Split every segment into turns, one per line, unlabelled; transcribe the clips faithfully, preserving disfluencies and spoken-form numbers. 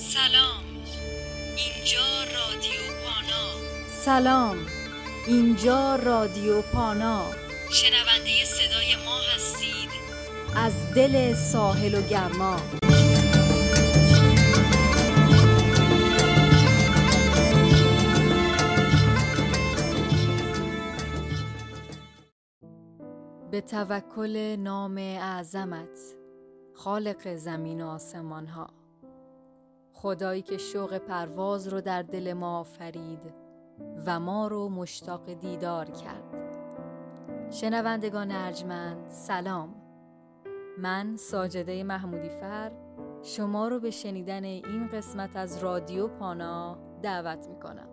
سلام، اینجا رادیو پانا.
سلام، اینجا رادیو پانا.
شنونده صدای ما هستید
از دل ساحل و گرما. به توکل نام اعظمت، خالق زمین و آسمان ها، خدایی که شوق پرواز رو در دل ما آفرید و ما رو مشتاق دیدار کرد. شنوندگان ارجمند سلام، من ساجده محمودی فر شما رو به شنیدن این قسمت از رادیو پانا دعوت میکنم.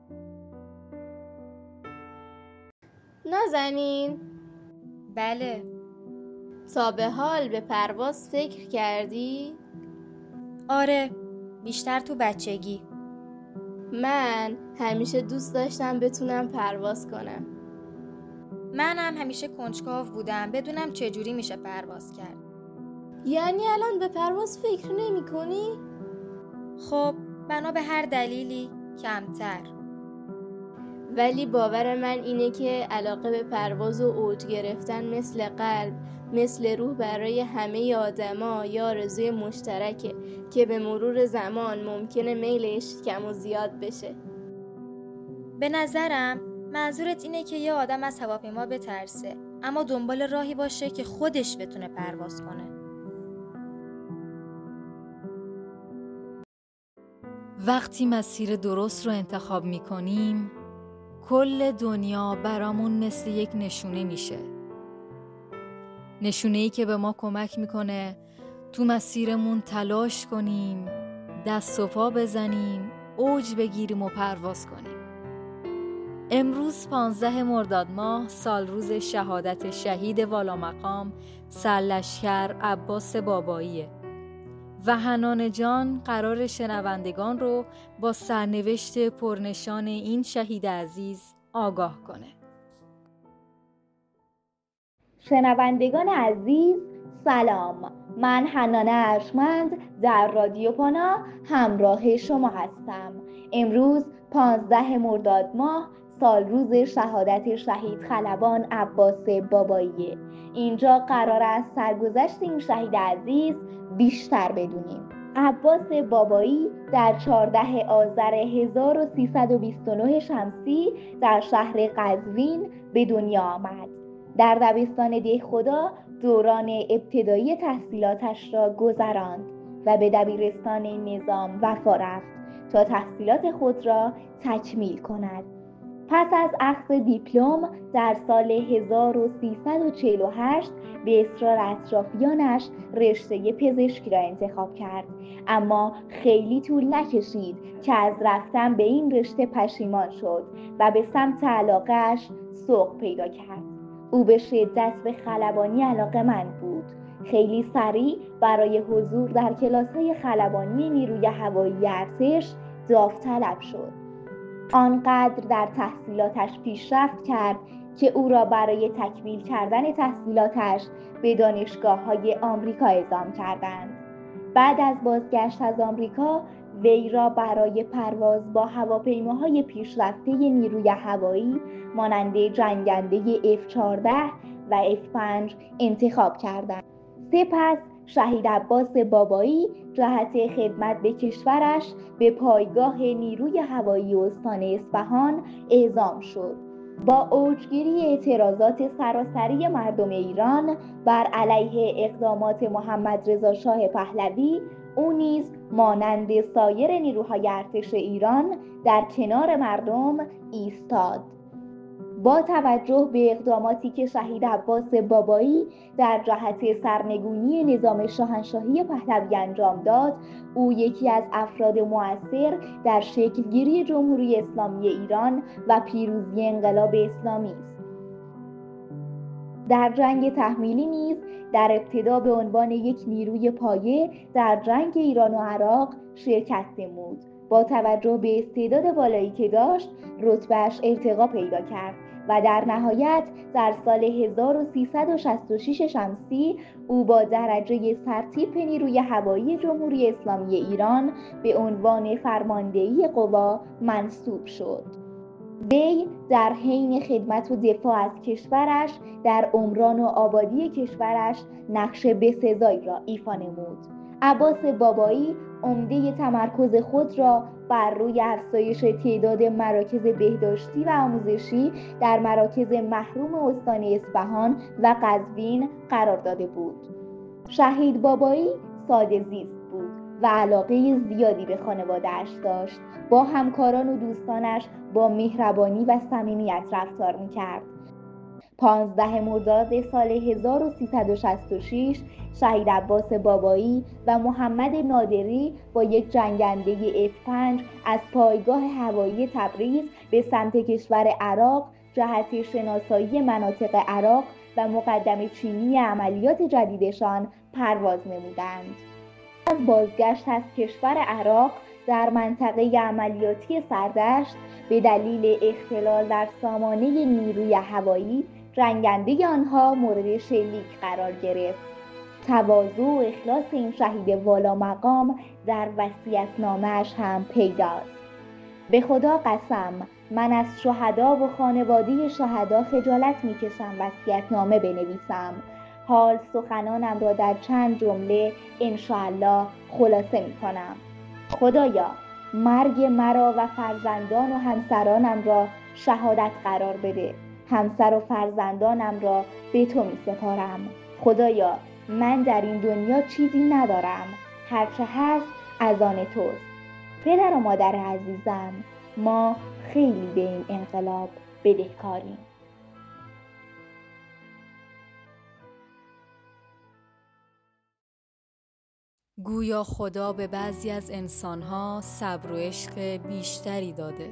نازنین،
بله.
تا به حال به پرواز فکر کردی؟
آره، بیشتر تو بچگی.
من همیشه دوست داشتم بتونم پرواز کنم.
منم همیشه کنجکاو بودم بدونم چجوری میشه پرواز کرد.
یعنی الان به پرواز فکر نمی کنی؟
خب بنا به هر دلیلی کمتر.
ولی باور من اینه که علاقه به پرواز و اوج گرفتن مثل قلب، مثل روح برای همه آدما یا آرزوی مشترکه که به مرور زمان ممکنه میلش کم و زیاد بشه.
به نظرم منظورت اینه که یه آدم از هواپیما بترسه اما دنبال راهی باشه که خودش بتونه پرواز کنه.
وقتی مسیر درست رو انتخاب میکنیم، کل دنیا برامون مثل یک نشونه میشه. نشونه‌ای که به ما کمک میکنه تو مسیرمون تلاش کنیم، دست و پا بزنیم، اوج بگیریم و پرواز کنیم. امروز پانزده مرداد ماه، سال روز شهادت شهید والامقام سرلشکر عباس باباییه و حنان جان قرار شنوندگان رو با سرنوشت پرنشان این شهید عزیز آگاه کنه.
شنوندگان عزیز سلام، من حنان ارجمند در رادیو پانا همراه شما هستم. امروز پانزده مرداد ماه، سال روز شهادت شهید خلبان عباس باباییه. اینجا قرار است سرگذشت این شهید عزیز بیشتر بدونیم. عباس بابایی در چهاردهم آذر هزار و سیصد و بیست و نه شمسی در شهر قزوین به دنیا آمد. در دبستان دهخدا دوران ابتدایی تحصیلاتش را گذراند و به دبیرستان نظام وفا رفت تا تحصیلات خود را تکمیل کند. پس از اخذ دیپلم در سال هزار و سیصد و چهل و هشت به اصرار اطرافیانش رشته پزشکی را انتخاب کرد، اما خیلی طول نکشید که از رفتن به این رشته پشیمان شد و به سمت علاقه‌اش سوق پیدا کرد. او به شدت به خلبانی علاقه‌مند بود. خیلی سریع برای حضور در کلاس‌های خلبانی نیروی هوایی ارتش داوطلب شد. آنقدر در تحصیلاتش پیشرفت کرد که او را برای تکمیل کردن تحصیلاتش به دانشگاه‌های آمریکا اعزام کردند. بعد از بازگشت از آمریکا، وی را برای پرواز با هواپیماهای پیشرفته نیروی هوایی مانند جنگنده اف چهارده و اف پنج انتخاب کردند. سپس شهید عباس بابایی جهت خدمت به کشورش به پایگاه نیروی هوایی استان اصفهان اعزام شد. با اوجگیری اعتراضات سراسری مردم ایران بر علیه اقدامات محمد رضا شاه پهلوی، او نیز مانند سایر نیروهای ارتش ایران در کنار مردم ایستاد. با توجه به اقداماتی که شهید عباس بابایی در جهت سرنگونی نظام شاهنشاهی پهلوی انجام داد، او یکی از افراد مؤثر در شکلگیری جمهوری اسلامی ایران و پیروزی انقلاب اسلامی است. در جنگ تحمیلی نیز در ابتدا به عنوان یک نیروی پایه در جنگ ایران و عراق شرکت نمود با توجه به استعداد بالایی که داشت رتبهش ارتقا پیدا کرد و در نهایت در سال هزار و سیصد و شصت و شش شمسی او با درجه سرتیپ نیروی هوایی جمهوری اسلامی ایران به عنوان فرماندهی قوا منصوب شد. وی در حین خدمت و دفاع از کشورش در عمران و آبادی کشورش نقش بسزایی را ایفا نمود. عباس بابایی عمده تمرکز خود را بر روی افزایش تعداد مراکز بهداشتی و آموزشی در مراکز محروم استان اصفهان و قزوین قرار داده بود. شهید بابایی ساده زیست بود و علاقه زیادی به خانواده‌اش داشت. با همکاران و دوستانش با مهربانی و صمیمیت رفتار می‌کرد. پانزده مرداد سال هزار و سیصد و شصت و شش شهید عباس بابایی و محمد نادری با یک جنگنده اف پنج از پایگاه هوایی تبریز به سمت کشور عراق جهت شناسایی مناطق عراق و مقدمه چینی عملیات جدیدشان پرواز نمودند. از بازگشت از کشور عراق در منطقه عملیاتی سردشت به دلیل اختلال در سامانه نیروی هوایی جنگنده آنها مورد شلیک قرار گرفت. تواضع و اخلاص این شهید والا مقام در وصیت‌نامه‌اش هم پیداست. به خدا قسم من از شهدا و خانواده شهدا خجالت می‌کشم وصیت‌نامه بنویسم. حال سخنانم را در چند جمله انشاءالله خلاصه می‌کنم. خدایا مرگ مرا و فرزندان و همسرانم را شهادت قرار بده. همسر و فرزندانم را به تو می سپارم. خدایا من در این دنیا چیزی ندارم، هرچه هست از آن توست. پدر و مادر عزیزم، ما خیلی به این انقلاب بدهکاریم.
گویا خدا به بعضی از انسانها صبر و عشق بیشتری داده.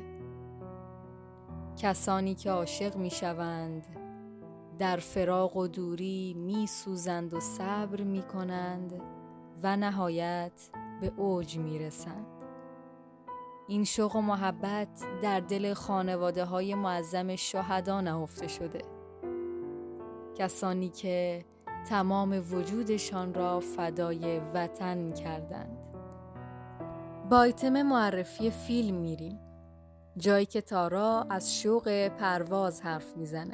کسانی که عاشق می شوند در فراق و دوری می سوزند و صبر می کنند و نهایت به اوج می رسند. این شوق و محبت در دل خانواده های معظم شهدا نهفته شده. کسانی که تمام وجودشان را فدای وطن کردند. با آیتم معرفی فیلم میریم، جایی که تارا از شوق پرواز حرف میزنه.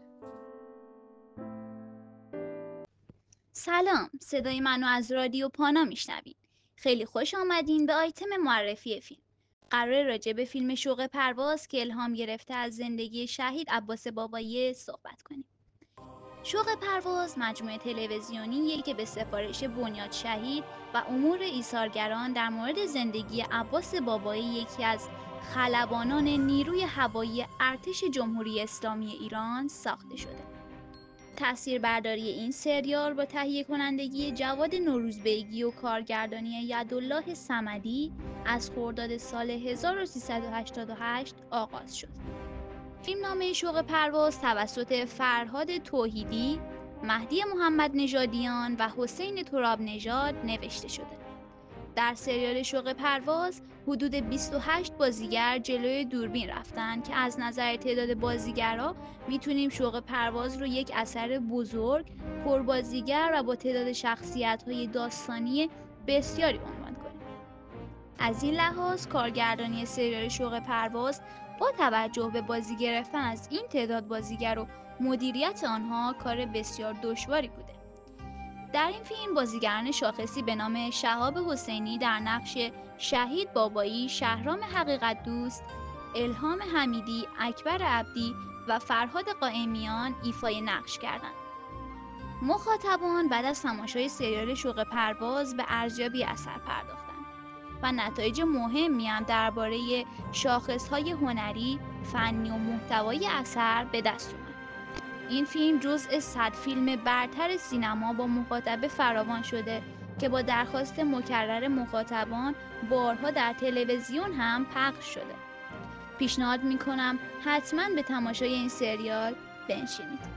سلام، صدای منو از رادیو پانا میشنوید. خیلی خوش آمدین به آیتم معرفی فیلم. قرار راجع به فیلم شوق پرواز که الهام گرفته از زندگی شهید عباس بابایی صحبت کنیم. شوق پرواز مجموعه تلویزیونیه که به سفارش بنیاد شهید و امور ایثارگران در مورد زندگی عباس بابایی، یکی از خلبانان نیروی هوایی ارتش جمهوری اسلامی ایران ساخته شده. تاثیربرداری این سریال با تهیه کنندگی جواد نوروزبیگی و کارگردانی یدالله صمدی از خرداد سال هزار و سیصد و هشتاد و هشت آغاز شد. فیلمنامه شوق پرواز توسط فرهاد توحیدی، مهدی محمد نژادیان و حسین تراب نژاد نوشته شده. در سریال شوق پرواز حدود بیست و هشت بازیگر جلوی دوربین رفتن که از نظر تعداد بازیگرها میتونیم شوق پرواز رو یک اثر بزرگ، پربازیگر و با تعداد شخصیت‌های داستانی بسیاری عنوان کنیم. از این لحاظ کارگردانی سریال شوق پرواز با توجه به بازی گرفتن از این تعداد بازیگر و مدیریت آنها کار بسیار دشواری بوده. در این فیلم بازیگران شاخصی به نام شهاب حسینی در نقش شهید بابایی، شهرام حقیقت دوست، الهام حمیدی، اکبر عبدی و فرهاد قائمیان ایفای نقش کردند. مخاطبان بعد از تماشای سریال شوق پرواز به ارزیابی اثر پرداختند و نتایج مهمی هم درباره شاخص‌های هنری، فنی و محتوایی اثر به دست اومد. این فیلم جزء صد فیلم برتر سینما با مخاطب فراوان شده که با درخواست مکرر مخاطبان بارها در تلویزیون هم پخش شده. پیشنهاد میکنم حتما به تماشای این سریال بنشینید.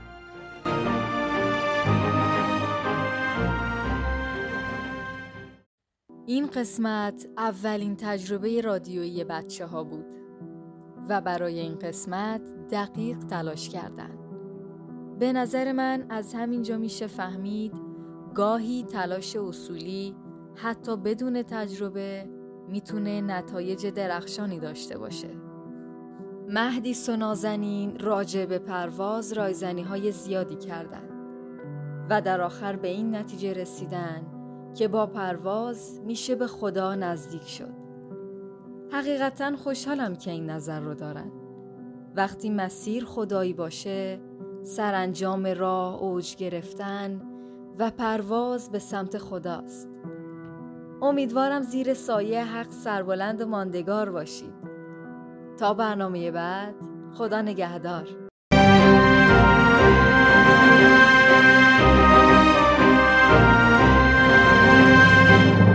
این قسمت اولین تجربه رادیویی بچه ها بود و برای این قسمت دقیق تلاش کردن. به نظر من از همینجا میشه فهمید گاهی تلاش اصولی حتی بدون تجربه میتونه نتایج درخشانی داشته باشه. مهدی و نازنین راجع به پرواز رایزنی های زیادی کردن و در آخر به این نتیجه رسیدن که با پرواز میشه به خدا نزدیک شد. حقیقتاً خوشحالم که این نظر رو دارن. وقتی مسیر خدایی باشه، سرانجام راه اوج گرفتن و پرواز به سمت خداست. امیدوارم زیر سایه حق سربلند و ماندگار باشید. تا برنامه بعد، خدا نگهدار.